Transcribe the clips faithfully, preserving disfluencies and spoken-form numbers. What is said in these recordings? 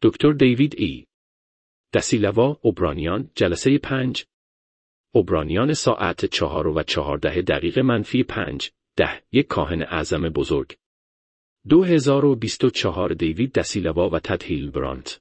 دکتر دیوید ای. دسیلوا، عبرانیان، جلسه پنج. عبرانیان ساعت چهار و چهارده دقیقه منفی پنج، ده، یک کاهن اعظم بزرگ. دو هزار و بیست و چهار دیوید دسیلوا و تد هیلبرانت.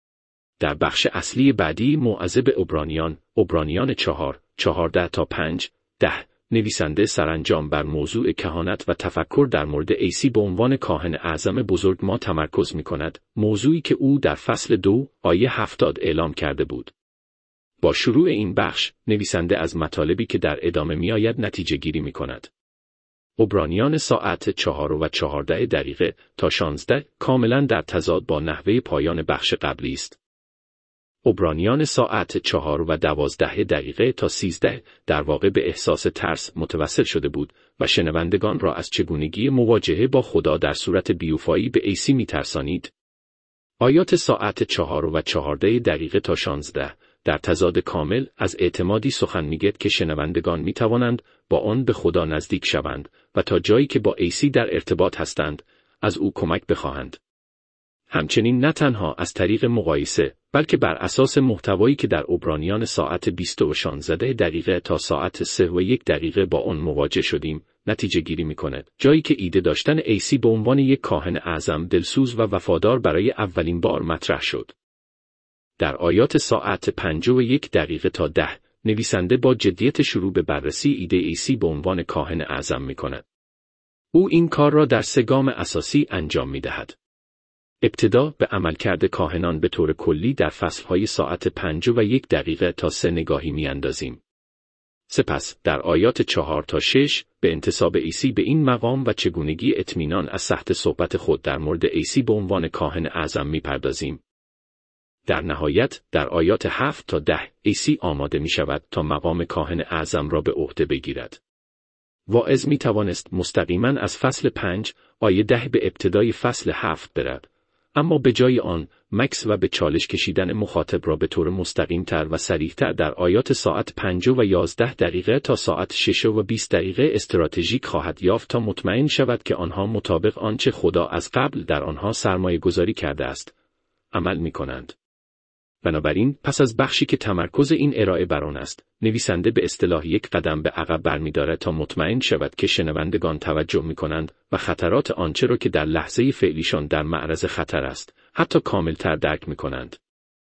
در بخش اصلی بعدی موعظه به عبرانیان، عبرانیان چهار، چهارده تا پنج، ده، نویسنده سرانجام بر موضوع کهانت و تفکر در مورد عیسی به عنوان کاهن اعظم بزرگ ما تمرکز می کند، موضوعی که او در فصل دو، آیه هفتاد اعلام کرده بود. با شروع این بخش، نویسنده از مطالبی که در ادامه می آید نتیجه گیری می کند. عبرانیان ساعت چهار و چهارده دقیقه تا شانزده کاملا در تضاد با نحوه پایان بخش قبلی است. عبرانیان ساعت چهار و دوازده دقیقه تا سیزده در واقع به احساس ترس متوسل شده بود و شنوندگان را از چگونگی مواجهه با خدا در صورت بیوفایی به عیسی می ترسانید. آیات ساعت چهار و چهارده دقیقه تا شانزده در تضاد کامل از اعتمادی سخن میگوید که شنوندگان می توانند با آن به خدا نزدیک شوند و تا جایی که با عیسی در ارتباط هستند از او کمک بخواهند. همچنین نه تنها از طریق مقایسه بلکه بر اساس محتوایی که در عبرانیان ساعت بیست و شانزده دقیقه تا ساعت سه و یک دقیقه با آن مواجه شدیم نتیجه گیری می کند، جایی که ایده داشتن عیسی به عنوان یک کاهن اعظم دلسوز و وفادار برای اولین بار مطرح شد. در آیات ساعت پنج و یک دقیقه تا ده نویسنده با جدیت شروع به بررسی ایده عیسی به عنوان کاهن اعظم می کند. او این کار را در سه گام اساسی انجام می دهد. ابتدا به عملکرد کاهنان به طور کلی در فصلهای ساعت پنج و یک دقیقه تا سه نگاهی می اندازیم. سپس در آیات چهار تا شش به انتساب عیسی به این مقام و چگونگی اطمینان از صحت صحبت خود در مورد عیسی به عنوان کاهن اعظم می پردازیم. در نهایت در آیات هفت تا ده عیسی آماده می شود تا مقام کاهن اعظم را به عهده بگیرد. واعظ می توانست مستقیما از فصل پنج آیه ده به ابتدای فصل هفت برد، اما به جای آن مکس و به چالش کشیدن مخاطب را به طور مستقیم تر و سریع تر در آیات ساعت پنج و یازده دقیقه تا ساعت شش و بیست دقیقه استراتژیک خواهد یافت تا مطمئن شود که آنها مطابق آنچه خدا از قبل در آنها سرمایه گذاری کرده است عمل می کنند. بنابراین پس از بخشی که تمرکز این ارائه بر آن است، نویسنده به اصطلاح یک قدم به عقب برمی‌دارد تا مطمئن شود که شنوندگان توجه می‌کنند و خطرات آنچه را که در لحظه فعلیشان در معرض خطر است، حتی کاملتر درک می‌کنند.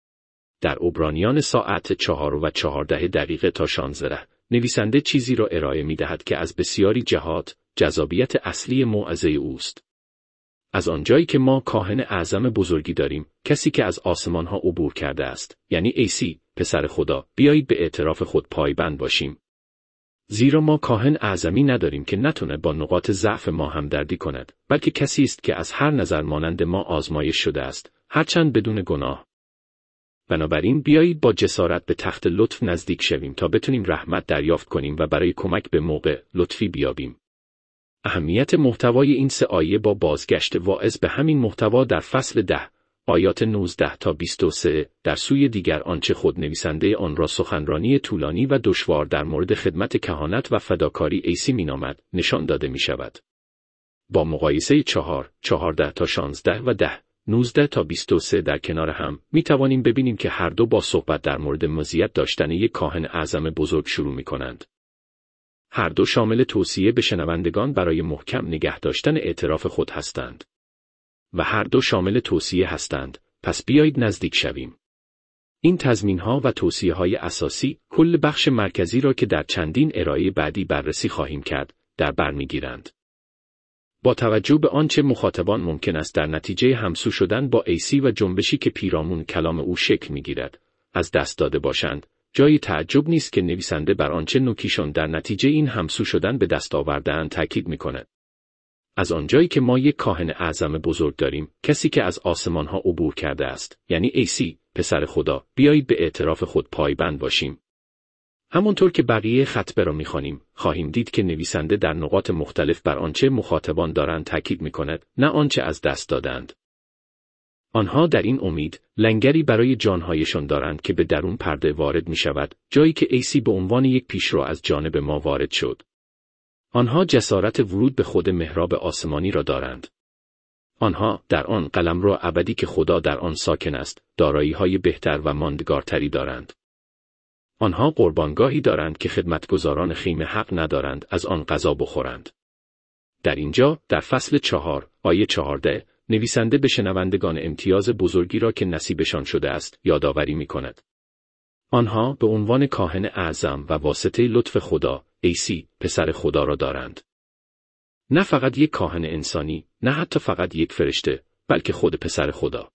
در عبرانیان ساعت چهار و چهارده دقیقه تا شانزده، نویسنده چیزی را ارائه می‌دهد که از بسیاری جهات جذابیت اصلی موعظه اوست. از آنجایی که ما کاهن اعظم بزرگی داریم، کسی که از آسمانها عبور کرده است، یعنی عیسی، پسر خدا، بیایید به اعتراف خود پایبند باشیم. زیرا ما کاهن اعظمی نداریم که نتونه با نقاط ضعف ما همدردی کند، بلکه کسی است که از هر نظر مانند ما آزمایش شده است، هرچند بدون گناه. بنابراین بیایید با جسارت به تخت لطف نزدیک شویم تا بتونیم رحمت دریافت کنیم و برای کمک به موقع لطفی بیابیم. اهمیت محتوای این سه آیه با بازگشت واعظ به همین محتوا در فصل ده، آیات نوزده تا بیست و سه، در سوی دیگر آنچه خود نویسنده آن را سخنرانی طولانی و دشوار در مورد خدمت کهانت و فداکاری عیسی مینامد، نشان داده می شود. با مقایسه چهار، چهارده تا شانزده و ده، نوزده تا بیست و سه در کنار هم، می توانیم ببینیم که هر دو با صحبت در مورد مزیت داشتن یک کاهن اعظم بزرگ شروع می کنند. هر دو شامل توصیه به شنوندگان برای محکم نگه داشتن اعتراف خود هستند. و هر دو شامل توصیه هستند، پس بیایید نزدیک شویم. این تضمین‌ها و توصیه‌های اساسی، کل بخش مرکزی را که در چندین ارائه بعدی بررسی خواهیم کرد، در بر می‌گیرند. با توجه به آنچه مخاطبان ممکن است در نتیجه همسو شدن با عیسی و جنبشی که پیرامون کلام او شکل می‌گیرد، از دست داده باشند، جای تعجب نیست که نویسنده بر آنچه نوکیشان در نتیجه این همسو شدن به دست آورده‌اند تاکید می‌کند. از آنجایی که ما یک کاهن اعظم بزرگ داریم، کسی که از آسمان‌ها عبور کرده است، یعنی عیسی، پسر خدا، بیایید به اعتراف خود پایبند باشیم. همونطور که بقیه خطبه را می‌خوانیم، خواهیم دید که نویسنده در نقاط مختلف بر آنچه مخاطبان دارند تاکید می‌کند، نه آنچه از دست دادند. آنها در این امید لنگری برای جانهایشان دارند که به درون پرده وارد می‌شود، جایی که عیسی به عنوان یک پیشرو از جانب ما وارد شد. آنها جسارت ورود به خود محراب آسمانی را دارند. آنها در آن قلمرو ابدی که خدا در آن ساکن است، دارایی‌های بهتر و ماندگارتری دارند. آنها قربانگاهی دارند که خدمتگزاران خیمه حق ندارند از آن غذا بخورند. در اینجا در فصل چهار آیه چهارده نویسنده به شنوندگان امتیاز بزرگی را که نصیبشان شده است یادآوری می‌کند. آنها به عنوان کاهن اعظم و واسطه لطف خدا، عیسی پسر خدا را دارند. نه فقط یک کاهن انسانی، نه حتی فقط یک فرشته، بلکه خود پسر خدا.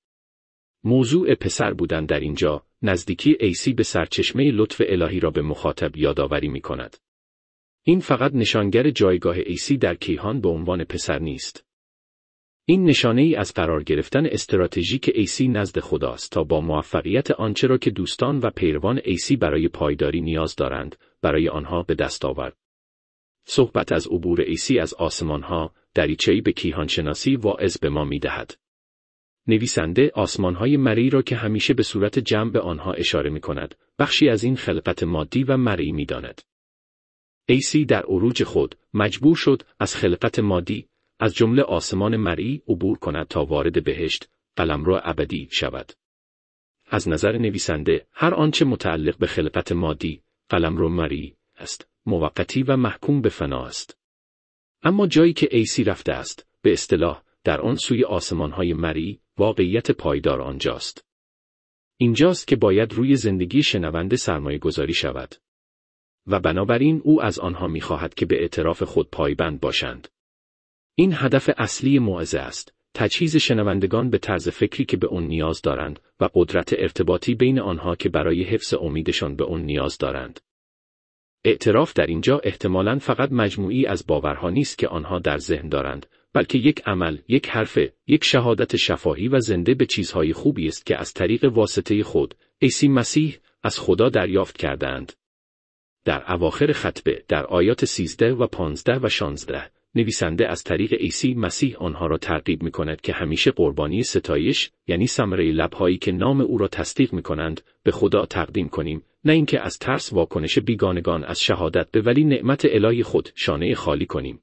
موضوع پسر بودن در اینجا نزدیکی عیسی به سرچشمه لطف الهی را به مخاطب یادآوری می‌کند. این فقط نشانگر جایگاه عیسی در کیهان به عنوان پسر نیست. این نشانه ای از قرار گرفتن استراتژیک عیسی نزد خداست تا با موفقیت آنچه را که دوستان و پیروان عیسی برای پایداری نیاز دارند، برای آنها به دست آورد. صحبت از عبور عیسی از آسمانها، دریچه‌ای به کیهانشناسی واعظ به ما می‌دهد. نویسنده آسمان‌های مرئی را که همیشه به صورت جمع به آنها اشاره می‌کند، بخشی از این خلقت مادی و مرئی می‌داند. عیسی در عروج خود مجبور شد از خلقت مادی، از جمله آسمان مرئی عبور کند تا وارد بهشت، قلمرو ابدی شود. از نظر نویسنده هر آنچه متعلق به خلقت مادی، قلمرو مرئی است، موقتی و محکوم به فنا است. اما جایی که عیسی رفته است، به اصطلاح در آن سوی آسمان‌های مرئی، واقعیت پایدار آنجاست. اینجاست که باید روی زندگی شنونده سرمایه گذاری شود. و بنابراین او از آنها می‌خواهد که به اعتراف خود پایبند باشند. این هدف اصلی موعظه است، تجهیز شنوندگان به طرز فکری که به آن نیاز دارند و قدرت ارتباطی بین آنها که برای حفظ امیدشان به آن نیاز دارند. اعتراف در اینجا احتمالاً فقط مجموعی از باورها نیست که آنها در ذهن دارند، بلکه یک عمل، یک حرف، یک شهادت شفاهی و زنده به چیزهای خوبی است که از طریق واسطه خود، عیسی مسیح، از خدا دریافت کردند. در اواخر خطبه، در آیات سیزده و پانزده و شانزده، نویسنده از طریق عیسی مسیح آنها را ترغیب می‌کند که همیشه قربانی ستایش، یعنی ثمره لب‌هایی که نام او را تصدیق می‌کنند، به خدا تقدیم کنیم، نه اینکه از ترس واکنش بیگانگان از شهادت به ولی نعمت الهی خود شانه خالی کنیم.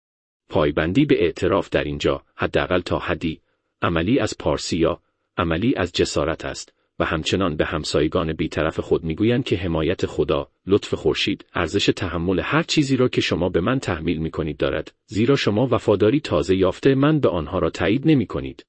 پایبندی به اعتراف در اینجا، حداقل تا حدی، عملی از پارسیا، عملی از جسارت است و همچنان به همسایگان بی‌طرف خود میگویند که حمایت خدا، لطف خورشید، ارزش تحمل هر چیزی را که شما به من تحمیل می‌کنید دارد، زیرا شما وفاداری تازه یافته من به آنها را تایید نمی‌کنید.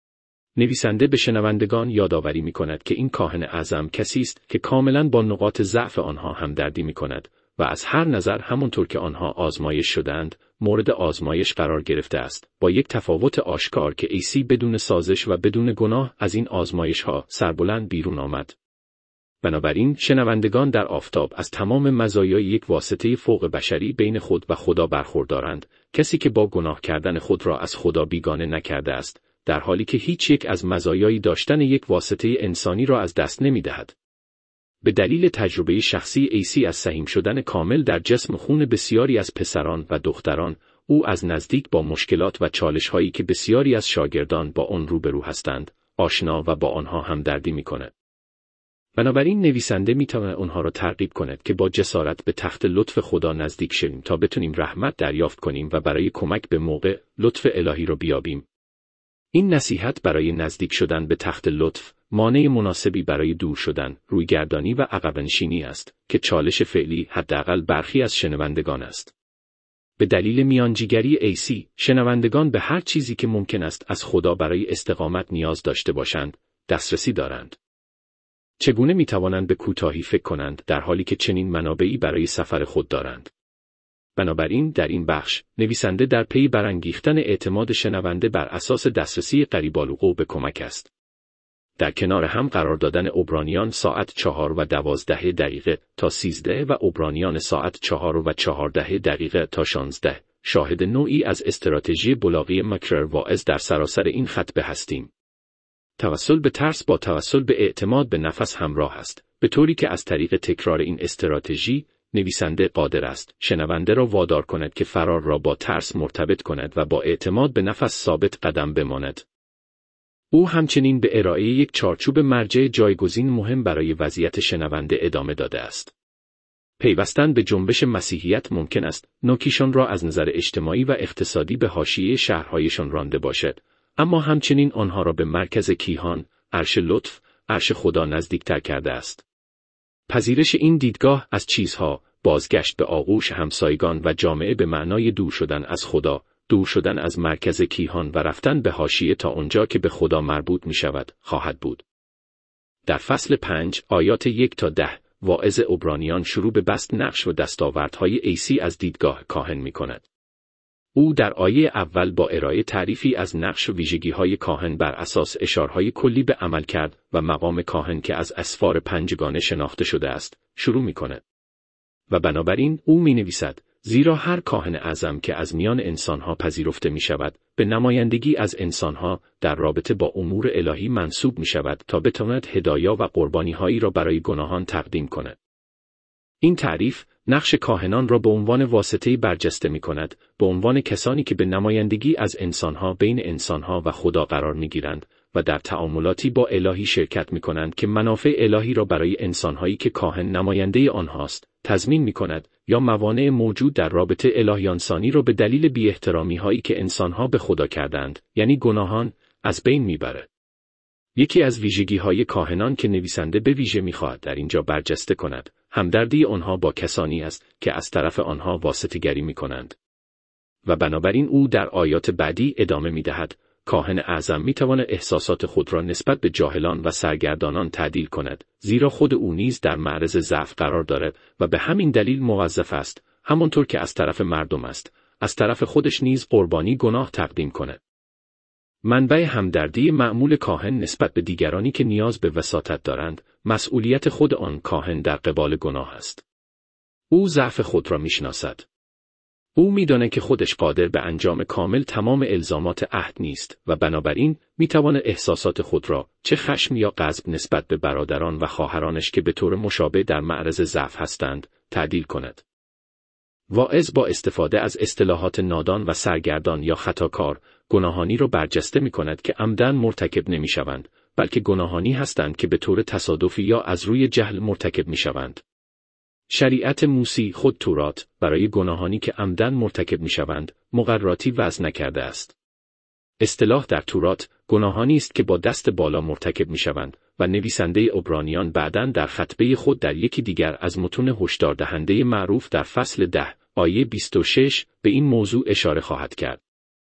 نویسنده به شنوندگان یادآوری می‌کند که این کاهن اعظم کسی است که کاملاً با نقاط ضعف آنها همدردی می‌کند و از هر نظر همونطور که آنها آزمایش شدند، مورد آزمایش قرار گرفته است، با یک تفاوت آشکار که عیسی بدون سازش و بدون گناه از این آزمایش‌ها سربلند بیرون آمد. بنابراین شنوندگان در آفتاب از تمام مزایای یک واسطه فوق بشری بین خود و خدا برخوردارند، کسی که با گناه کردن خود را از خدا بیگانه نکرده است، در حالی که هیچ یک از مزایای داشتن یک واسطه انسانی را از دست نمی‌دهد. به دلیل تجربه شخصی عیسی از سهیم شدن کامل در جسم خون بسیاری از پسران و دختران، او از نزدیک با مشکلات و چالش‌هایی که بسیاری از شاگردان با آن روبرو هستند، آشنا و با آنها همدردی می‌کند. بنابراین نویسنده می‌تواند آنها را ترغیب کند که با جسارت به تخت لطف خدا نزدیک شویم تا بتونیم رحمت دریافت کنیم و برای کمک به موقع لطف الهی را بیابیم. این نصیحت برای نزدیک شدن به تخت لطف، مانع مناسبی برای دور شدن، رویگردانی و عقب‌نشینی است که چالش فعلی حداقل برخی از شنوندگان است. به دلیل میانجیگری عیسی، شنوندگان به هر چیزی که ممکن است از خدا برای استقامت نیاز داشته باشند، دسترسی دارند. چگونه میتوانند به کوتاهی فکر کنند در حالی که چنین منابعی برای سفر خود دارند؟ بنابراین در این بخش، نویسنده در پی برانگیختن اعتماد شنونده بر اساس دسترسی قریب‌الوقوع به کمک است. در کنار هم قرار دادن عبرانیان ساعت چهار و دوازده دقیقه تا سیزده و عبرانیان ساعت چهار و چهارده دقیقه تا شانزده، شاهد نوعی از استراتژی بلاغی مکرر واعظ در سراسر این خطبه هستیم. توسل به ترس با توسل به اعتماد به نفس همراه است، به طوری که از طریق تکرار این استراتژی، نویسنده قادر است شنونده را وادار کند که فرار را با ترس مرتبط کند و با اعتماد به نفس ثابت قدم بماند. او همچنین به ارائه یک چارچوب مرجع جایگزین مهم برای وضعیت شنونده ادامه داده است. پیوستن به جنبش مسیحیت ممکن است نوکیشان را از نظر اجتماعی و اقتصادی به حاشیه شهرهایشان رانده باشد، اما همچنین آنها را به مرکز کیهان، عرش لطف، عرش خدا نزدیکتر کرده است. پذیرش این دیدگاه از چیزها، بازگشت به آغوش همسایگان و جامعه به معنای دور شدن از خدا، دور شدن از مرکز کیهان و رفتن به حاشیه تا آنجا که به خدا مربوط می شود، خواهد بود. در فصل پنج آیات یک تا ده واعظ عبرانیان شروع به بسط نقش و دستاوردهای عیسی از دیدگاه کاهن می کند. او در آیه اول با ارائه تعریفی از نقش و ویژگی‌های کاهن بر اساس اشارهای کلی به عمل کرد و مقام کاهن که از اسفار پنجگانه شناخته شده است، شروع می کند. و بنابراین او می نویسد: زیرا هر کاهن اعظم که از میان انسانها پذیرفته می شود، به نمایندگی از انسانها در رابطه با امور الهی منصوب می شود تا بتواند هدایا و قربانی‌هایی را برای گناهان تقدیم کند. این تعریف نقش کاهنان را به عنوان واسطه‌ای برجسته می کند، به عنوان کسانی که به نمایندگی از انسانها بین انسانها و خدا قرار می گیرند و در تعاملاتی با الهی شرکت می کنند که منافع الهی را برای انسانهایی که کاهن نماینده آنهاست تضمین می کند، یا موانع موجود در رابطه الهیانسانی را به دلیل بی احترامی هایی که انسانها به خدا کردند، یعنی گناهان، از بین می برد. یکی از ویژگی های کاهنان که نویسنده به ویژه می خواهد در اینجا برجسته کند، همدردی آنها با کسانی است که از طرف آنها واسطه‌گری می کنند. و بنابراین او در آیات بعدی ادامه می دهد: کاهن اعظم می تواند احساسات خود را نسبت به جاهلان و سرگردانان تعدیل کند، زیرا خود او نیز در معرض ضعف قرار دارد و به همین دلیل موظف است، همانطور که از طرف مردم است، از طرف خودش نیز قربانی گناه تقدیم کند. منبع همدردی معمول کاهن نسبت به دیگرانی که نیاز به وساطت دارند، مسئولیت خود آن کاهن در قبال گناه است. او ضعف خود را میشناسد. او می‌داند که خودش قادر به انجام کامل تمام الزامات عهد نیست و بنابراین می‌تواند احساسات خود را، چه خشم یا غضب نسبت به برادران و خواهرانش که به طور مشابه در معرض ضعف هستند، تعدیل کند. واعظ با استفاده از اصطلاحات نادان و سرگردان یا خطاکار، گناهانی را برجسته می‌کند که عمدن مرتکب نمی‌شوند، بلکه گناهانی هستند که به طور تصادفی یا از روی جهل مرتکب می‌شوند. شریعت موسی خود تورات برای گناهانی که عمدن مرتکب می‌شوند، مقرراتی وضع نکرده است. اصطلاح در تورات گناهانی است که با دست بالا مرتکب می‌شوند و نویسنده عبرانیان بعداً در خطبه خود در یکی دیگر از متون هشدار دهنده معروف در فصل ده آیه بیست و شش به این موضوع اشاره خواهد کرد.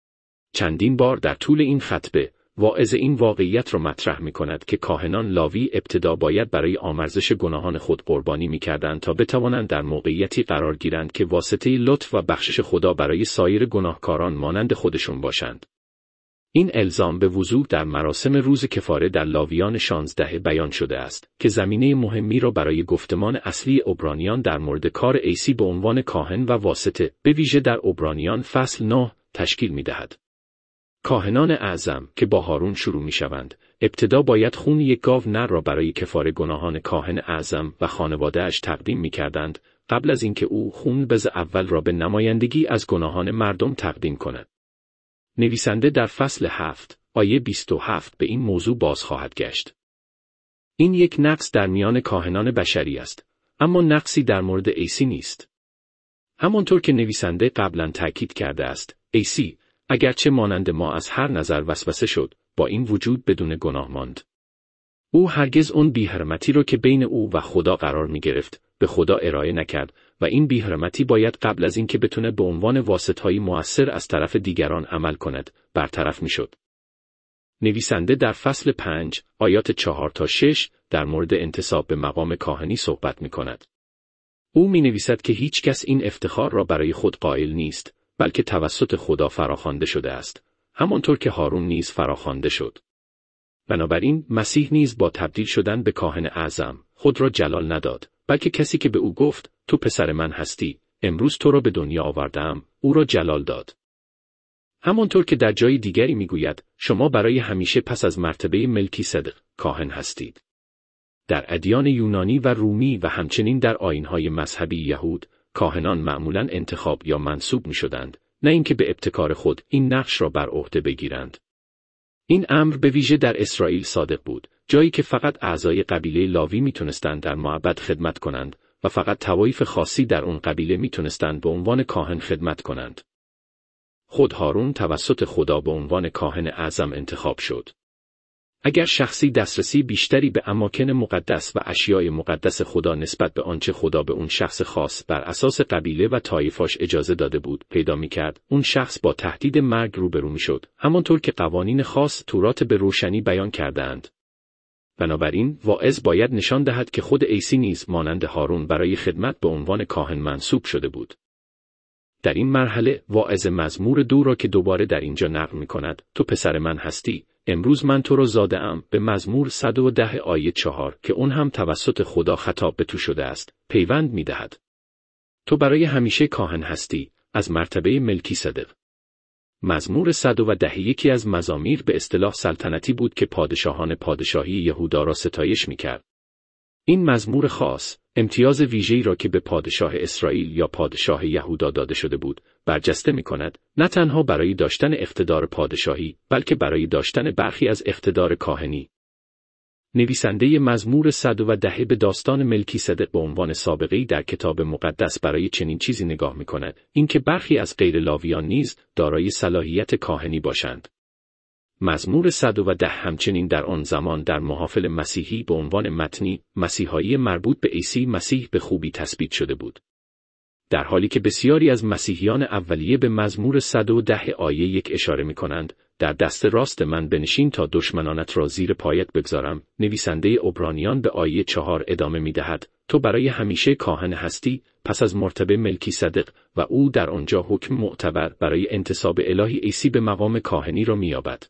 چندین بار در طول این خطبه واعظ این واقعیت را مطرح می‌کند که کاهنان لاوی ابتدا باید برای آمرزش گناهان خود قربانی می‌کردند تا بتوانند در موقعیتی قرار گیرند که واسطه لطف و بخشش خدا برای سایر گناهکاران مانند خودشون باشند. این الزام به وضوح در مراسم روز کفاره در لاویان شانزده بیان شده است که زمینه مهمی را برای گفتمان اصلی عبرانیان در مورد کار عیسی به عنوان کاهن و واسطه به ویژه در عبرانیان فصل نه تشکیل می‌دهد. کاهنان اعظم که با هارون شروع می‌شوند، ابتدا باید خون یک گاو نر را برای کفاره گناهان کاهن اعظم و خانواده‌اش تقدیم می‌کردند، قبل از اینکه او خون بز اول را به نمایندگی از گناهان مردم تقدیم کند. نویسنده در فصل هفت آیه بیست و هفت به این موضوع باز خواهد گشت. این یک نقص در میان کاهنان بشری است، اما نقصی در مورد عیسی نیست. همانطور که نویسنده قبلا تاکید کرده است، عیسی اگرچه مانند ما از هر نظر وسوسه شد، با این وجود بدون گناه ماند. او هرگز اون بی‌حرمتی را که بین او و خدا قرار می گرفت، به خدا ارائه نکرد و این بی‌حرمتی باید قبل از اینکه بتونه به عنوان واسطه‌ای مؤثر از طرف دیگران عمل کند، برطرف می شد. نویسنده در فصل پنج آیات چهار تا شش در مورد انتساب به مقام کاهنی صحبت می کند. او می نویسد که هیچ کس این افتخار را برای خود قائل نیست، بلکه توسط خدا فراخوانده شده است، همانطور که هارون نیز فراخوانده شد. بنابراین مسیح نیز با تبدیل شدن به کاهن اعظم خود را جلال نداد، بلکه کسی که به او گفت تو پسر من هستی، امروز تو را به دنیا آوردم، او را جلال داد. همانطور که در جای دیگری میگوید شما برای همیشه پس از مرتبه ملکی‌صدق کاهن هستید. در ادیان یونانی و رومی و همچنین در آیین‌های مذهبی یهود، کاهنان معمولاً انتخاب یا منصوب می‌شدند، نه اینکه به ابتکار خود این نقش را بر عهده بگیرند. این امر به ویژه در اسرائیل صادق بود، جایی که فقط اعضای قبیله لاوی میتونستند در معبد خدمت کنند و فقط طوایف خاصی در اون قبیله میتونستند به عنوان کاهن خدمت کنند. خود هارون توسط خدا به عنوان کاهن اعظم انتخاب شد. اگر شخصی دسترسی بیشتری به اماکن مقدس و اشیاء مقدس خدا نسبت به آنچه خدا به اون شخص خاص بر اساس قبیله و طایفه‌اش اجازه داده بود پیدا می‌کرد، اون شخص با تهدید مرگ روبرو می‌شد، همانطور که قوانین خاص تورات به روشنی بیان کرده‌اند. بنابراین واعظ باید نشان دهد که خود عیسی نیز مانند هارون برای خدمت به عنوان کاهن منصوب شده بود. در این مرحله واعظ مزمور دو را که دوباره در اینجا نقل می‌کند، تو پسر من هستی، امروز من تو را زاده‌ام، به مزمور صد و ده آیه چهار که اون هم توسط خدا خطاب به تو شده است، پیوند می‌دهد. تو برای همیشه کاهن هستی، از مرتبه ملکی‌صدق. مزمور صد و ده یکی از مزامیر به اصطلاح سلطنتی بود که پادشاهان پادشاهی یهودا را ستایش می‌کرد. این مزمور خاص، امتیاز ویژه‌ای را که به پادشاه اسرائیل یا پادشاه یهودا داده شده بود، برجسته می‌کند، نه تنها برای داشتن اقتدار پادشاهی، بلکه برای داشتن برخی از اقتدار کاهنی. نویسنده مزمور صد و ده به داستان ملکی‌صدق به عنوان سابقه‌ای در کتاب مقدس برای چنین چیزی نگاه می‌کند، اینکه برخی از غیر لاویان نیز دارای صلاحیت کاهنی باشند. مزمور صد و ده همچنین در آن زمان در محافل مسیحی به عنوان متنی مسیحایی مربوط به عیسی مسیح به خوبی تثبیت شده بود. در حالی که بسیاری از مسیحیان اولیه به مزمور صد و ده آیه یک اشاره می‌کنند، در دست راست من بنشین تا دشمنانت را زیر پایت بگذارم، نویسنده عبرانیان به آیه چهار ادامه می‌دهد، تو برای همیشه کاهن هستی، پس از مرتبه ملکی‌صدق، و او در آنجا حکم معتبر برای انتساب الهی عیسی به مقام کاهنی را می‌یابد.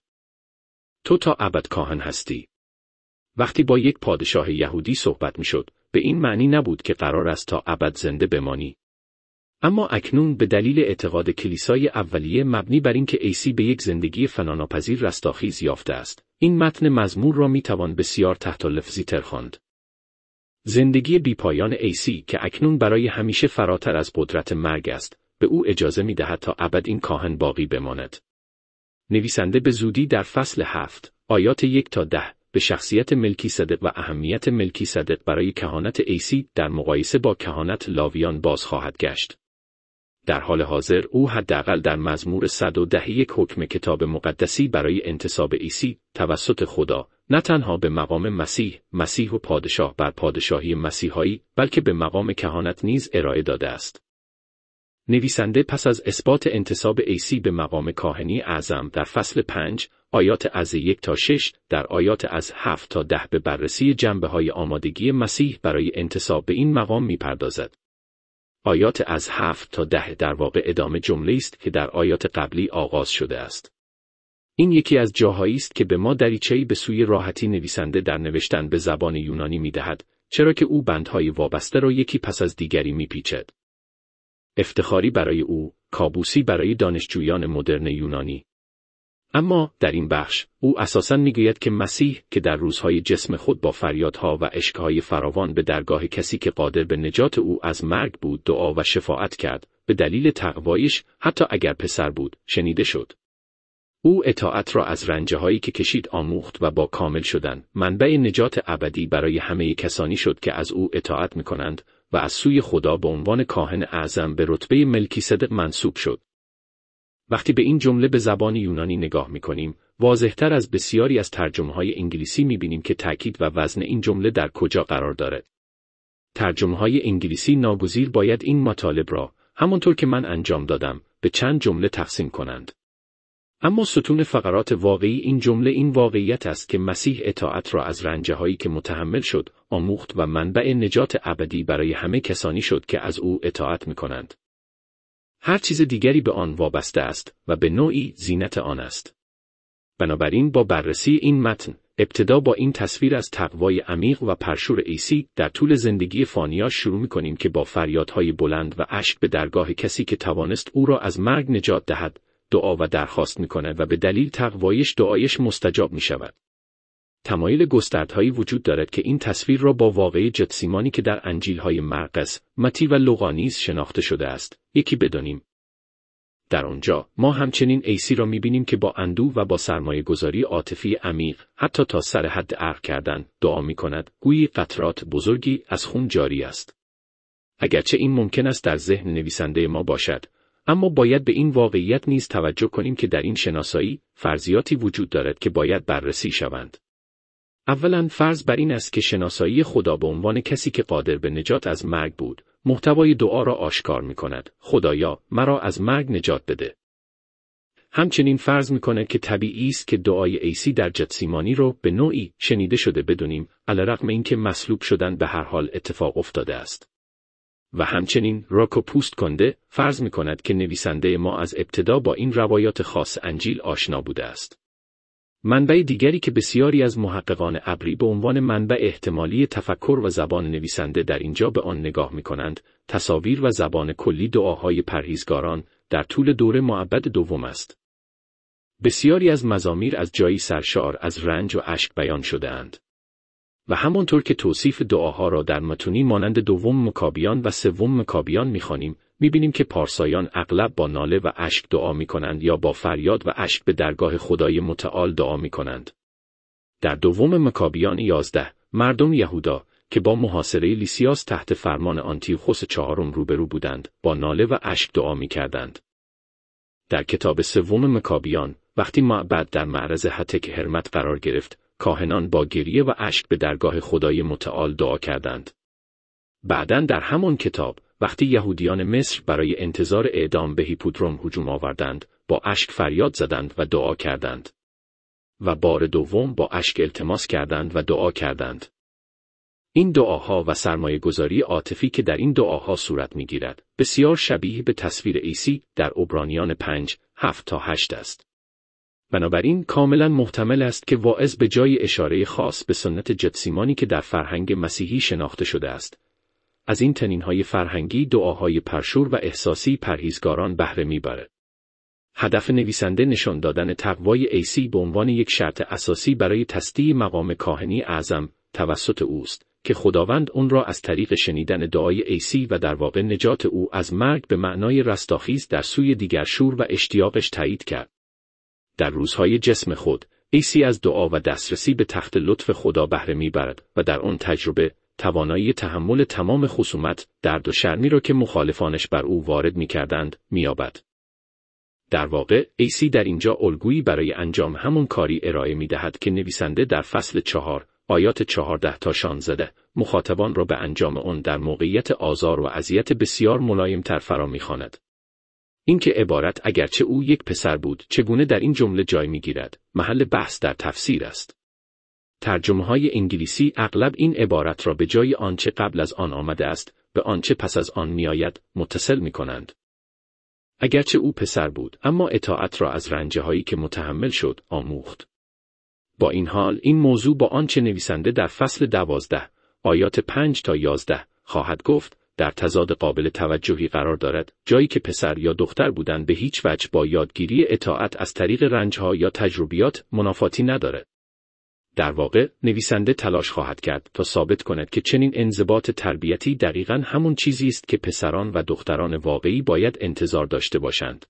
تو تا ابد کاهن هستی. وقتی با یک پادشاه یهودی صحبت می‌شد، به این معنی نبود که قرار است تا ابد زنده بمانی. اما اکنون به دلیل اعتقاد کلیسای اولیه مبنی بر اینکه عیسی به یک زندگی فناپذیر رستاخیز یافته است، این متن مزمور را می‌توان بسیار تحت لفظی تر خواند. زندگی بی‌پایان عیسی که اکنون برای همیشه فراتر از قدرت مرگ است، به او اجازه می‌دهد تا ابد این کاهن باقی بماند. نویسنده به زودی در فصل هفت، آیات یک تا ده، به شخصیت ملکی‌صدق و اهمیت ملکی‌صدق برای کهانت عیسی در مقایسه با کهانت لاویان باز خواهد گشت. در حال حاضر او حداقل در مزمور صد و ده یک حکم کتاب مقدسی برای انتساب عیسی توسط خدا، نه تنها به مقام مسیح، مسیح و پادشاه بر پادشاهی مسیحایی، بلکه به مقام کهانت نیز ارائه داده است. نویسنده پس از اثبات انتساب عیسی به مقام کاهنی اعظم در فصل پنج، آیات از یک تا شش، در آیات از هفت تا ده به بررسی جنبه‌های آمادگی مسیح برای انتساب به این مقام می‌پردازد. آیات از هفت تا ده در واقع ادامه جمله است که در آیات قبلی آغاز شده است. این یکی از جاهایی است که به ما دریچه‌ای به سوی راحتی نویسنده در نوشتن به زبان یونانی می‌دهد، چرا که او بندهای وابسته را یکی پس از دیگری می‌پیچد. افتخاری برای او، کابوسی برای دانشجویان مدرن یونانی. اما در این بخش، او اساساً میگوید که مسیح که در روزهای جسم خود با فریادها و اشکهای فراوان به درگاه کسی که قادر به نجات او از مرگ بود دعا و شفاعت کرد، به دلیل تقوایش، حتی اگر پسر بود، شنیده شد. او اطاعت را از رنجهایی که کشید آموخت و با کامل شدن، منبع نجات ابدی برای همه کسانی شد که از او اطاعت میکنند و از سوی خدا به عنوان کاهن اعظم به رتبه ملکی‌صدق منصوب شد. وقتی به این جمله به زبان یونانی نگاه می‌کنیم، واضح‌تر از بسیاری از ترجمه‌های انگلیسی می‌بینیم که تأکید و وزن این جمله در کجا قرار دارد. ترجمه‌های انگلیسی ناگزیر باید این مطالب را، همانطور که من انجام دادم، به چند جمله تقسیم کنند. اما ستون فقرات واقعی این جمله این واقعیت است که مسیح اطاعت را از رنجه‌هایی که متحمل شد، آموخت و منبع نجات ابدی برای همه کسانی شد که از او اطاعت می‌کنند. هر چیز دیگری به آن وابسته است و به نوعی زینت آن است. بنابراین با بررسی این متن، ابتدا با این تصویر از تقوای عمیق و پرشور عیسی در طول زندگی فانیاش شروع می‌کنیم که با فریادهای بلند و اشک به درگاه کسی که توانست او را از مرگ نجات دهد، دعا و درخواست می‌کنه و به دلیل تقوایش دعایش مستجاب می‌شود. تمایل گستردهایی وجود دارد که این تصویر را با واقعه جتسیمانی که در انجیل‌های مرقس، متی و لوقا نیز شناخته شده است، یکی بدانیم. در آنجا ما همچنین عیسی را می‌بینیم که با اندوه و با سرمایه‌گذاری عاطفی عمیق، حتی تا سر حد عرق کردن، دعا می‌کند، گویی قطرات بزرگی از خون جاری است. اگرچه این ممکن است در ذهن نویسنده ما باشد، اما باید به این واقعیت نیز توجه کنیم که در این شناسایی فرضیاتی وجود دارد که باید بررسی شوند. اولاً فرض بر این است که شناسایی خدا به عنوان کسی که قادر به نجات از مرگ بود، محتوای دعا را آشکار می‌کند: خدایا مرا از مرگ نجات بده. همچنین فرض می‌کند که طبیعی است که دعای عیسی در گتسیمانی را به نوعی شنیده شده بدونیم، علیرغم اینکه مصلوب شدن به هر حال اتفاق افتاده است. و همچنین راکو پوست کنده فرض می‌کند که نویسنده ما از ابتدا با این روایات خاص انجیل آشنا بوده است. منبع دیگری که بسیاری از محققان ابری به عنوان منبع احتمالی تفکر و زبان نویسنده در اینجا به آن نگاه می‌کنند، تصاویر و زبان کلی دعاهای پرهیزگاران در طول دوره معبد دوم است. بسیاری از مزامیر از جایی سرشار از رنج و اشک بیان شده‌اند. و همانطور که توصیف دعاها را در متونی مانند دوم مکابیان و سوم مکابیان می‌خوانیم، می‌بینیم که پارسایان اغلب با ناله و اشک دعا می‌کنند یا با فریاد و اشک به درگاه خدای متعال دعا می‌کنند. در دوم مکابیان یازده، مردم یهودا که با محاصره لیسیاس تحت فرمان آنتیوخوس چهارم روبرو بودند، با ناله و اشک دعا می‌کردند. در کتاب سوم مکابیان، وقتی معبد در معرض هتک هرمت قرار گرفت، کاهنان با گریه و اشک به درگاه خدای متعال دعا کردند. بعداً در همان کتاب، وقتی یهودیان مصر برای انتظار اعدام به هیپودروم هجوم آوردند، با اشک فریاد زدند و دعا کردند. و بار دوم با اشک التماس کردند و دعا کردند. این دعاها و سرمایه‌گذاری عاطفی که در این دعاها صورت می‌گیرد، بسیار شبیه به تصویر عیسی در عبرانیان پنج، هفت تا هشت است. بنابراین کاملا محتمل است که واعظ به جای اشاره خاص به سنت گتسیمانی که در فرهنگ مسیحی شناخته شده است، از این تنین‌های فرهنگی دعاهای پرشور و احساسی پرهیزگاران بهره می‌برد. هدف نویسنده نشان دادن تقوای عیسی به عنوان یک شرط اساسی برای تسطیع مقام کاهنی اعظم توسط اوست که خداوند اون را از طریق شنیدن دعای عیسی و در واقع نجات او از مرگ به معنای رستاخیز در سوی دیگر شور و اشتیاقش تایید کرد. در روزهای جسم خود، عیسی از دعا و دسترسی به تخت لطف خدا بهره می‌برد و در آن تجربه توانایی تحمل تمام خصومت، درد و شرمی را که مخالفانش بر او وارد می‌کردند، می‌یابد. در واقع، عیسی در اینجا الگویی برای انجام همون کاری ارائه می‌دهد که نویسنده در فصل چهار، آیات چهارده تا شانزده، مخاطبان را به انجام آن در موقعیت آزار و اذیت بسیار ملایم‌تر فرا می‌خواند. این که عبارت اگرچه او یک پسر بود، چگونه در این جمله جای می‌گیرد، محل بحث در تفسیر است. ترجمه‌های انگلیسی اغلب این عبارت را به جای آنچه قبل از آن آمده است، به آنچه پس از آن می‌آید، متصل می‌کنند. اگرچه او پسر بود، اما اطاعت را از رنجه‌هایی که متحمل شد، آموخت. با این حال، این موضوع با آنچه نویسنده در فصل دوازده، آیات پنج تا یازده، خواهد گفت، در تضاد قابل توجهی قرار دارد، جایی که پسر یا دختر بودن به هیچ وجه با یادگیری اطاعت از طریق رنجها یا تجربیات منافاتی ندارد. در واقع، نویسنده تلاش خواهد کرد تا ثابت کند که چنین انضباط تربیتی دقیقاً همون چیزی است که پسران و دختران واقعی باید انتظار داشته باشند.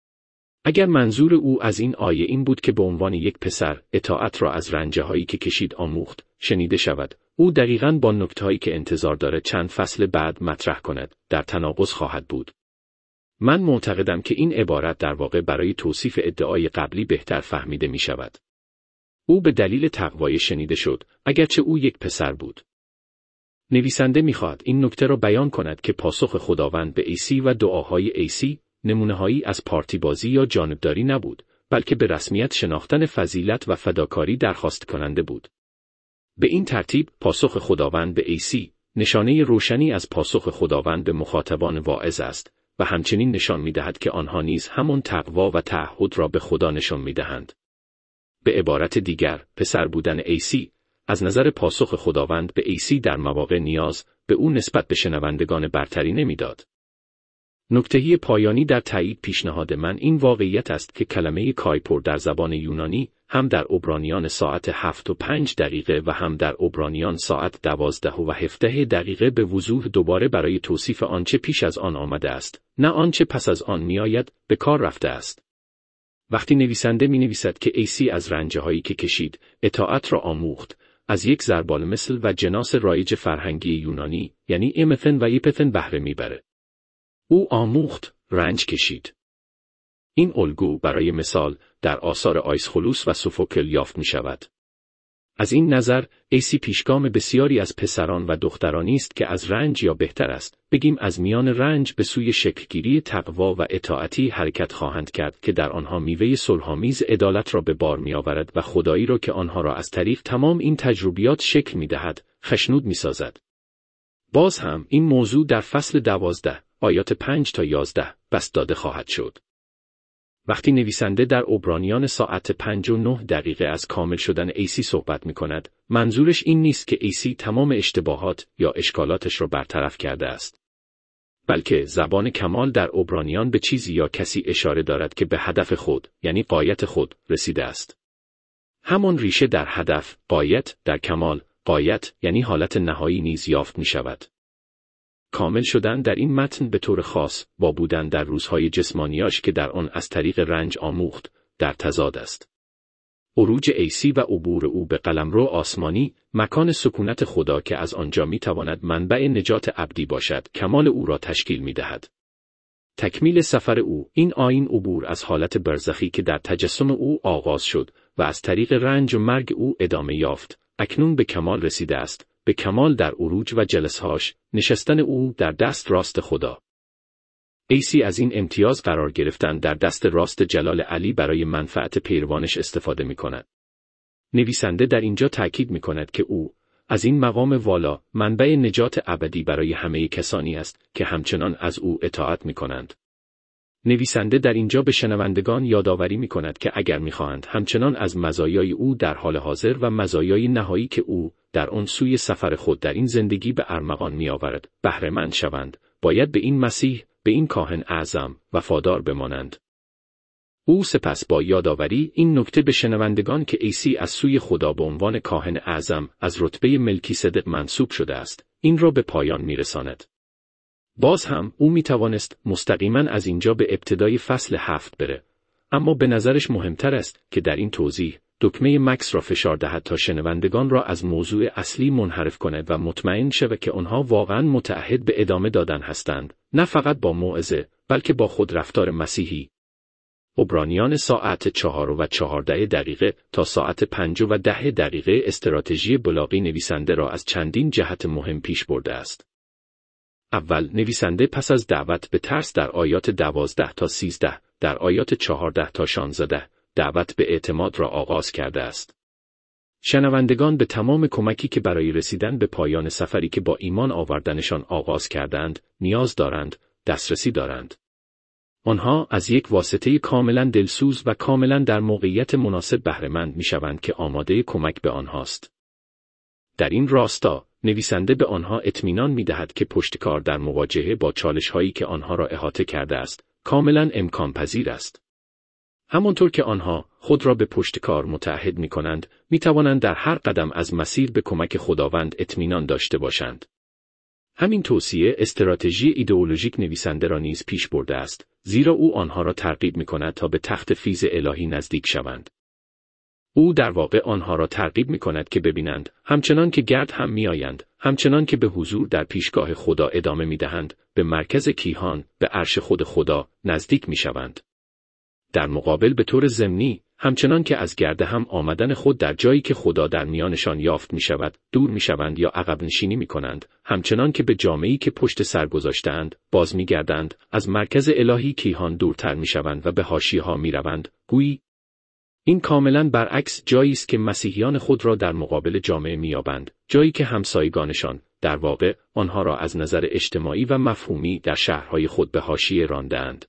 اگر منظور او از این آیه این بود که به عنوان یک پسر اطاعت را از رنجهایی که کشید آموخت، شنیده شود، او دقیقاً با نکته‌هایی که انتظار دارد چند فصل بعد مطرح کند، در تناقض خواهد بود. من معتقدم که این عبارت در واقع برای توصیف ادعای قبلی بهتر فهمیده می شود. او به دلیل تقوای شنیده شد، اگرچه او یک پسر بود. نویسنده می‌خواهد این نکته را بیان کند که پاسخ خداوند به عیسی و دعاهای عیسی نمونه‌هایی از پارتی بازی یا جانبداری نبود، بلکه به رسمیت شناختن فضیلت و فداکاری درخواست کننده بود. به این ترتیب پاسخ خداوند به عیسی نشانه روشنی از پاسخ خداوند به مخاطبان واعظ است و همچنین نشان می‌دهد که آنها نیز همان تقوا و تعهد را به خدا نشان می‌دهند. به عبارت دیگر، پسر بودن عیسی از نظر پاسخ خداوند به عیسی در مواقع نیاز به او نسبت به شنوندگان برتری نمیداد. نکته‌ای پایانی در تایید پیشنهاد من این واقعیت است که کلمه کایپور در زبان یونانی هم در عبرانیان ساعت هفت و پنج دقیقه و هم در عبرانیان ساعت دوازده و هفده دقیقه به وضوح دوباره برای توصیف آنچه پیش از آن آمده است، نه آنچه پس از آن میآید، به کار رفته است. وقتی نویسنده می نویسد که عیسی از رنجهایی که کشید، اطاعت را آموخت، از یک ضربال مثل و جناس رایج فرهنگی یونانی، یعنی امثن و ایپثن بهره میبره. او آموخت، رنج کشید. این الگو برای مثال در آثار آیسخلوس و سوفوکل یافت می شود. از این نظر، ایسی پیشگام بسیاری از پسران و دخترانی است که از رنج یا بهتر است، بگیم از میان رنج به سوی شکلگیری تقوا و اطاعتی حرکت خواهند کرد که در آنها میوه صلح‌آمیز عدالت را به بار می آورد و خدایی را که آنها را از طریق تمام این تجربیات شکل می دهد، خشنود می سازد. باز هم این موضوع در فصل دوازده، آیات پنج تا یازده، بسط داده خواهد شد. وقتی نویسنده در عبرانیان ساعت پنج و نه دقیقه از کامل شدن ایسی صحبت می کند، منظورش این نیست که ایسی تمام اشتباهات یا اشکالاتش را برطرف کرده است. بلکه زبان کمال در عبرانیان به چیزی یا کسی اشاره دارد که به هدف خود، یعنی غایت خود، رسیده است. همان ریشه در هدف، غایت، در کمال، غایت، یعنی حالت نهایی نیز یافت می شود. کامل شدن در این متن به طور خاص با بودن در روزهای جسمانیاش که در آن از طریق رنج آموخت در تضاد است. عروج ایسی و عبور او به قلمرو آسمانی، مکان سکونت خدا که از آنجا می تواند منبع نجات ابدی باشد، کمال او را تشکیل می دهد. تکمیل سفر او، این آیین عبور از حالت برزخی که در تجسم او آغاز شد و از طریق رنج و مرگ او ادامه یافت، اکنون به کمال رسیده است، به کمال در عروج و جلسهاش، نشستن او در دست راست خدا. ایسی از این امتیاز قرار گرفتن در دست راست جلال علی برای منفعت پیروانش استفاده می کند. نویسنده در اینجا تأکید می کند که او، از این مقام والا، منبع نجات ابدی برای همه کسانی است که همچنان از او اطاعت می کنند. نویسنده در اینجا به شنوندگان یادآوری می کند که اگر می خواهند همچنان از مزایای او در حال حاضر و مزایای نهایی که او در آن سوی سفر خود در این زندگی به ارمغان می آورد، بهره مند شوند، باید به این مسیح، به این کاهن اعظم، وفادار بمانند. او سپس با یادآوری این نکته به شنوندگان که عیسی از سوی خدا به عنوان کاهن اعظم از رتبه ملکی‌صدق منصوب شده است، این را به پایان می رساند. باز هم او می توانست مستقیما از اینجا به ابتدای فصل هفت بره، اما به نظرش مهمتر است که در این توضیح دکمه مکس را فشار دهد تا شنوندگان را از موضوع اصلی منحرف کند و مطمئن شود که آنها واقعا متعهد به ادامه دادن هستند، نه فقط با موعظه، بلکه با خود رفتار مسیحی. عبرانیان ساعت چهار و چهارده دقیقه تا ساعت پنج و ده دقیقه استراتژی بلاغی نویسنده را از چندین جهت مهم پیش برده است. اول، نویسنده پس از دعوت به ترس در آیات دوازده تا سیزده، در آیات چهارده تا شانزده، دعوت به اعتماد را آغاز کرده است. شنوندگان به تمام کمکی که برای رسیدن به پایان سفری که با ایمان آوردنشان آغاز کردند، نیاز دارند، دسترسی دارند. آنها از یک واسطه کاملا دلسوز و کاملا در موقعیت مناسب بهره‌مند می‌شوند که آماده کمک به آنهاست. در این راستا، نویسنده به آنها اطمینان می‌دهد که پشتکار در مواجهه با چالش‌هایی که آنها را احاطه کرده است، کاملا امکان پذیر است. همانطور که آنها خود را به پشتکار متعهد می‌کنند، می‌توانند در هر قدم از مسیر به کمک خداوند اطمینان داشته باشند. همین توصیه استراتژی ایدئولوژیک نویسنده را نیز پیش برده است، زیرا او آنها را ترغیب می‌کند تا به تخت فیض الهی نزدیک شوند. او در واقع آنها را ترغیب می‌کند که ببینند، همچنان که گرد هم می‌آیند، همچنان که به حضور در پیشگاه خدا ادامه می‌دهند، به مرکز کیهان، به عرش خود خدا نزدیک می‌شوند. در مقابل به طور ضمنی، همچنان که از گرد هم آمدن خود در جایی که خدا در میانشان یافت می‌شود، دور می‌شوند یا عقب نشینی می‌کنند، همچنان که به جامعه‌ای که پشت سر گذاشته‌اند، باز می‌گردند، از مرکز الهی کیهان دورتر می‌شوند و به حاشیه‌ها می‌روند، گویی این کاملاً برعکس جایی است که مسیحیان خود را در مقابل جامعه می‌یابند، جایی که همسایگانشان، در واقع، آنها را از نظر اجتماعی و مفهومی در شهرهای خود به حاشیه رانده‌اند.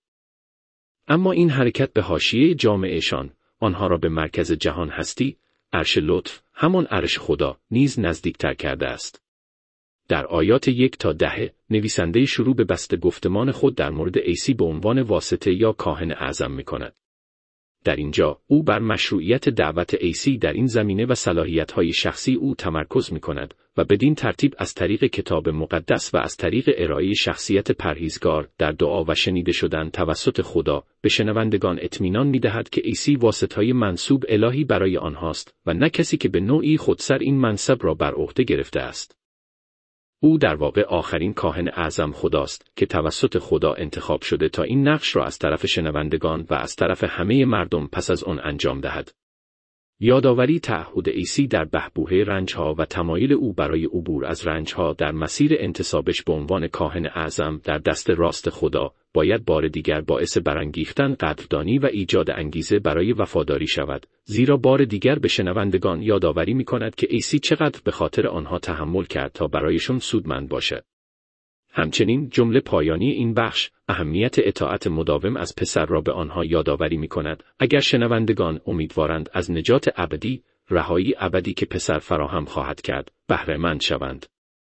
اما این حرکت به حاشیه جامعهشان، آنها را به مرکز جهان هستی، عرش لطف، همان عرش خدا، نیز نزدیکتر کرده است. در آیات یک تا ده، نویسنده شروع به بسط گفتمان خود در مورد عیسی به عنوان واسطه یا کاهن اعظم می‌کند. در اینجا، او بر مشروعیت دعوت عیسی در این زمینه و صلاحیت‌های شخصی او تمرکز می‌کند و بدین ترتیب از طریق کتاب مقدس و از طریق ارائه شخصیت پرهیزگار در دعا و شنیده شدن توسط خدا به شنوندگان اطمینان می‌دهد که عیسی واسطه‌ی منصوب الهی برای آنهاست و نه کسی که به نوعی خودسر این منصب را بر عهده گرفته است. او در واقع آخرین کاهن اعظم خداست که توسط خدا انتخاب شده تا این نقش را از طرف شنوندگان و از طرف همه مردم پس از آن انجام دهد. یادآوری تعهد عیسی در بحبوحه رنجها و تمایل او برای عبور از رنجها در مسیر انتصابش به عنوان کاهن اعظم در دست راست خدا باید بار دیگر باعث برانگیختن قدردانی و ایجاد انگیزه برای وفاداری شود، زیرا بار دیگر به شنوندگان یادآوری می‌کند که عیسی چقدر به خاطر آنها تحمل کرد تا برایشان سودمند باشد. همچنین جمله پایانی این بخش اهمیت اطاعت مداوم از پسر را به آنها یادآوری می‌کند اگر شنوندگان امیدوارند از نجات ابدی، رهایی ابدی که پسر فراهم خواهد کرد، بهره مند شوند.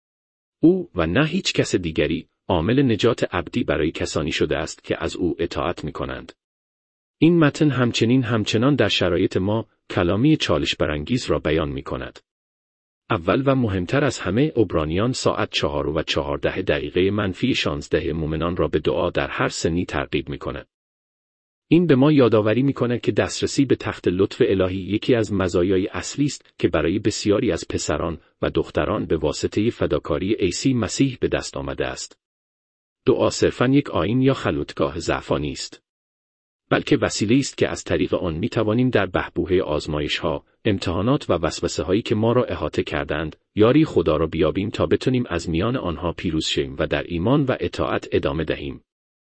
او و نه هیچ کس دیگری عامل نجات ابدی برای کسانی شده است که از او اطاعت می‌کنند. این متن همچنین همچنان در شرایط ما کلامی چالش برانگیز را بیان می‌کند. اول و مهمتر از همه عبرانیان ساعت چهار و چهارده دقیقه منفی شانزده مؤمنان را به دعا در هر سنی ترغیب می‌کند. این به ما یادآوری می‌کند که دسترسی به تخت لطف الهی یکی از مزایای اصلی است که برای بسیاری از پسران و دختران به واسطه فداکاری عیسی مسیح به دست آمده است. دعا صرفاً یک آیین یا خلوتگاه ضعفانی است، بلکه وسیله‌ای است که از طریق آن می‌توانیم در بحبوحه آزمایش‌ها، امتحانات و وسوسه‌هایی که ما را احاطه کردند، یاری خدا را بیابیم تا بتونیم از میان آنها پیروز شویم و در ایمان و اطاعت ادامه دهیم.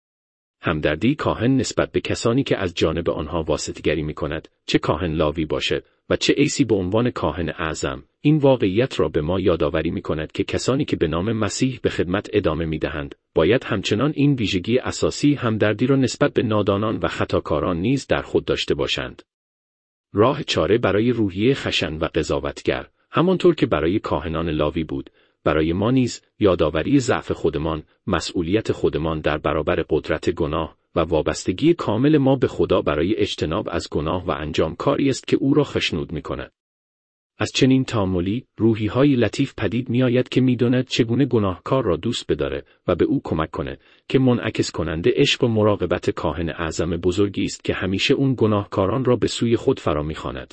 همدردی کاهن نسبت به کسانی که از جانب آنها واسطه‌گری می‌کند، چه کاهن لاوی باشد و چه عیسی به عنوان کاهن اعظم، این واقعیت را به ما یادآوری می‌کند که کسانی که به نام مسیح به خدمت ادامه می‌دهند، باید همچنان این ویژگی اساسی همدردی را نسبت به نادانان و خطاکاران نیز در خود داشته باشند. راه چاره برای روحیه خشن و قضاوتگر، همانطور که برای کاهنان لاوی بود، برای ما نیز یادآوری ضعف خودمان، مسئولیت خودمان در برابر قدرت گناه و وابستگی کامل ما به خدا برای اجتناب از گناه و انجام کاری است که او را خشنود می‌کند. از چنین تأملی روحی‌های لطیف پدید می‌آید که می‌داند چگونه گناهکار را دوست بداره و به او کمک کند که منعکس کننده عشق و مراقبت کاهن اعظم بزرگی است که همیشه اون گناهکاران را به سوی خود فرا می‌خواند.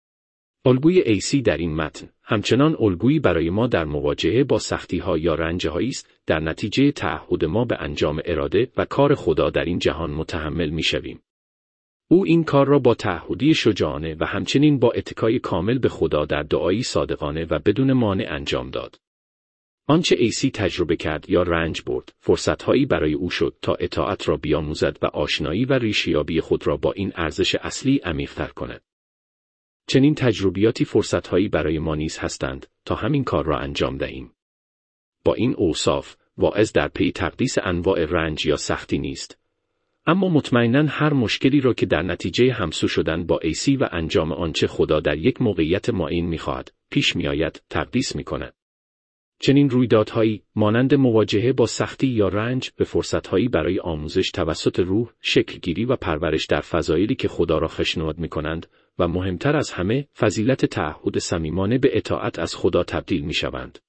الگوی عیسی در این متن همچنان الگویی برای ما در مواجهه با سختی‌ها یا رنج‌هایی است در نتیجه تعهد ما به انجام اراده و کار خدا در این جهان متحمل می‌شویم. او این کار را با تعهدی شجاعانه و همچنین با اتکای کامل به خدا در دعایی صادقانه و بدون مانع انجام داد. آنچه عیسی تجربه کرد یا رنج برد، فرصت‌هایی برای او شد تا اطاعت را بیاموزد و آشنایی و ریشه‌یابی خود را با این ارزش اصلی عمیق‌تر کند. چنین تجربیاتی فرصت‌هایی برای ما نیز هستند تا همین کار را انجام دهیم. با این اوصاف، واعظ در پی تقدیس انواع رنج یا سختی نیست، اما مطمئناً هر مشکلی را که در نتیجه همسو شدن با عیسی و انجام آنچه خدا در یک موقعیت معین می‌خواهد پیش می‌آید تقدیس می‌کند. چنین رویدادهایی مانند مواجهه با سختی یا رنج به فرصت‌هایی برای آموزش توسط روح، شکلگیری و پرورش در فضایلی که خدا را خشنود می‌کنند و مهمتر از همه فضیلت تعهد صمیمانه به اطاعت از خدا تبدیل می‌شوند.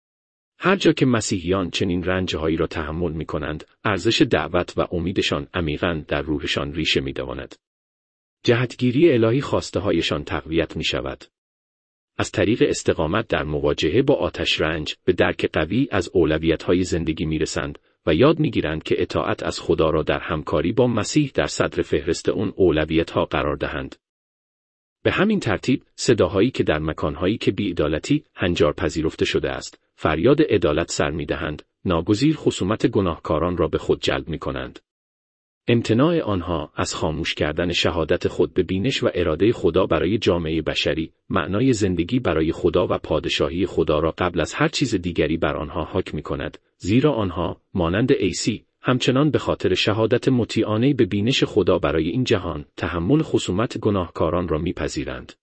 هر جا که مسیحیان چنین رنج‌هایی را تحمل می‌کنند، ارزش دعوت و امیدشان عمیقاً در روحشان ریشه می‌دواند. جهتگیری الهی خواسته‌هایشان تقویت می‌شود. از طریق استقامت در مواجهه با آتش رنج به درک قوی از اولویت‌های زندگی می‌رسند و یاد می‌گیرند که اطاعت از خدا را در همکاری با مسیح در صدر فهرست اون اولویت‌ها قرار دهند. به همین ترتیب صداهایی که در مکانهایی که بی‌عدالتی هنجار پذیرفته شده است، فریاد عدالت سر می‌دهند، ناگزیر خصومت گناهکاران را به خود جلب می‌کنند. امتناع آنها از خاموش کردن شهادت خود به بینش و اراده خدا برای جامعه بشری، معنای زندگی برای خدا و پادشاهی خدا را قبل از هر چیز دیگری بر آنها حاکم می‌کند، زیرا آنها، مانند عیسی، همچنان به خاطر شهادت مطیعانه به بینش خدا برای این جهان، تحمل خصومت گناهکاران را می‌پذیرند.